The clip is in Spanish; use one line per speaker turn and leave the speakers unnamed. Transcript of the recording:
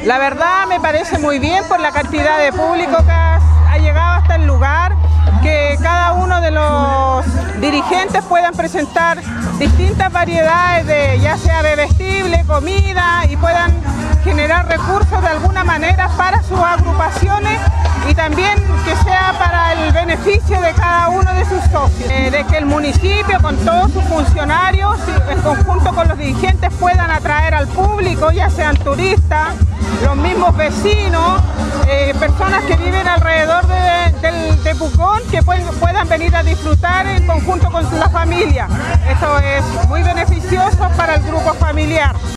La verdad me parece muy bien por la cantidad de público que ha llegado hasta el lugar, que cada uno de los dirigentes puedan presentar distintas variedades de ya sea bebestible, comida, y puedan generar recursos de alguna manera para sus agrupaciones y también que sea para el beneficio de cada uno de sus socios. De que el municipio con todos sus funcionarios en conjunto con los dirigentes puedan atraer al público, ya sean turistas, los mismos vecinos, personas que viven alrededor de Pucón, que puedan venir a disfrutar en conjunto con la familia. Esto es muy beneficioso para el grupo familiar.